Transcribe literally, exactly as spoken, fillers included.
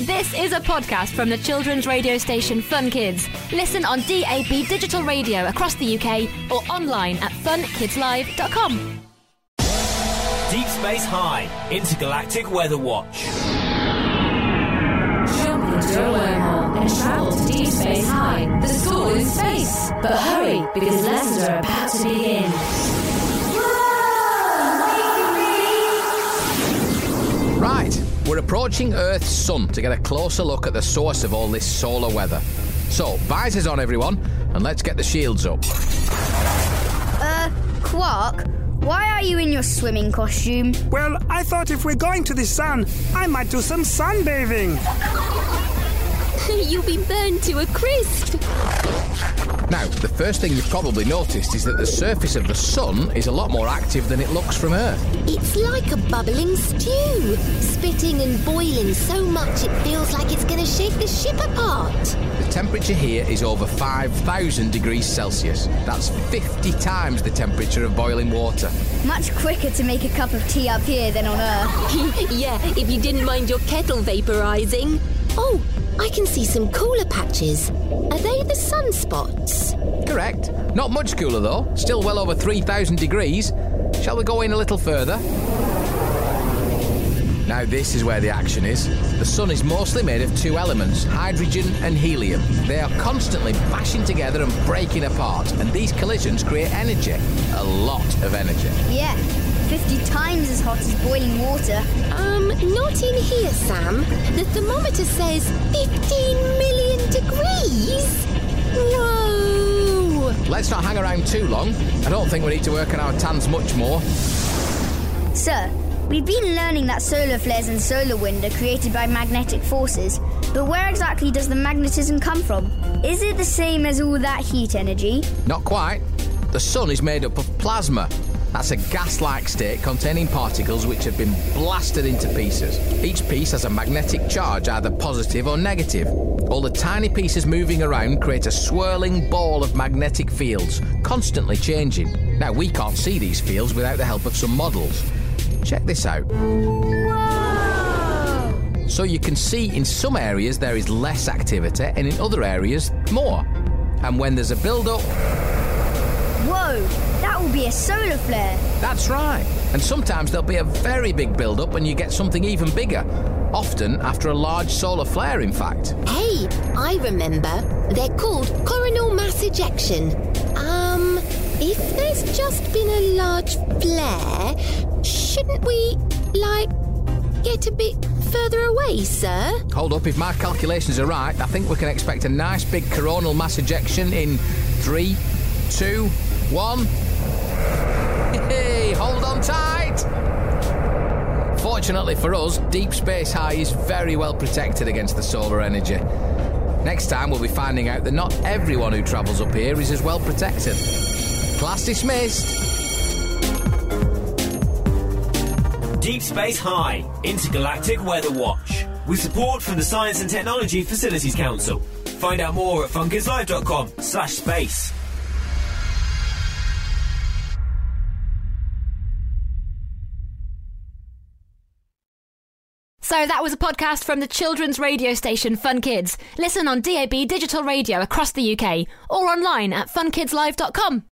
This is a podcast from the children's radio station Fun Kids. Listen on D A B digital radio across the U K or online at fun kids live dot com. Deep Space High, Intergalactic Weather Watch. Jump into a wormhole and travel to Deep Space High, the school in space. But hurry, because lessons are about to begin. Right, we're approaching Earth's sun to get a closer look at the source of all this solar weather. So, visors on everyone, and let's get the shields up. Uh, Quark, why are you in your swimming costume? Well, I thought if we're going to the sun, I might do some sunbathing. You'll be burned to a crisp. Now, the first thing you've probably noticed is that the surface of the sun is a lot more active than it looks from Earth. It's like a bubbling stew, spitting and boiling so much it feels like it's going to shake the ship apart. The temperature here is over five thousand degrees Celsius. That's fifty times the temperature of boiling water. Much quicker to make a cup of tea up here than on Earth. Yeah, if you didn't mind your kettle vaporising. Oh, I can see some cooler patches. Are they the sunspots? Correct. Not much cooler though. Still well over three thousand degrees. Shall we go in a little further? Now this is where the action is. The sun is mostly made of two elements, hydrogen and helium. They are constantly bashing together and breaking apart, and these collisions create energy. A lot of energy. Yeah, fifty times as hot as boiling water. Um, not in here, Sam. The thermometer says fifteen million degrees. Whoa! Let's not hang around too long. I don't think we need to work on our tans much more. Sir, we've been learning that solar flares and solar wind are created by magnetic forces, but where exactly does the magnetism come from? Is it the same as all that heat energy? Not quite. The sun is made up of plasma. That's a gas-like state containing particles which have been blasted into pieces. Each piece has a magnetic charge, either positive or negative. All the tiny pieces moving around create a swirling ball of magnetic fields, constantly changing. Now, we can't see these fields without the help of some models. Check this out. Whoa! So you can see in some areas there is less activity and in other areas more. And when there's a build-up... Whoa! That will be a solar flare. That's right. And sometimes there'll be a very big build-up and you get something even bigger. Often after a large solar flare, in fact. Hey, I remember. They're called coronal mass ejection. Um, if there's just been a large flare, shouldn't we, like, get a bit further away, sir? Hold up, if my calculations are right, I think we can expect a nice big coronal mass ejection in three, two, one. Hey, hold on tight! Fortunately for us, Deep Space High is very well protected against the solar energy. Next time we'll be finding out that not everyone who travels up here is as well protected. Class dismissed. Deep Space High, Intergalactic Weather Watch. With support from the Science and Technology Facilities Council. Find out more at fun kids live dot com slash space. So that was a podcast from the children's radio station Fun Kids. Listen on D A B digital radio across the U K or online at fun kids live dot com.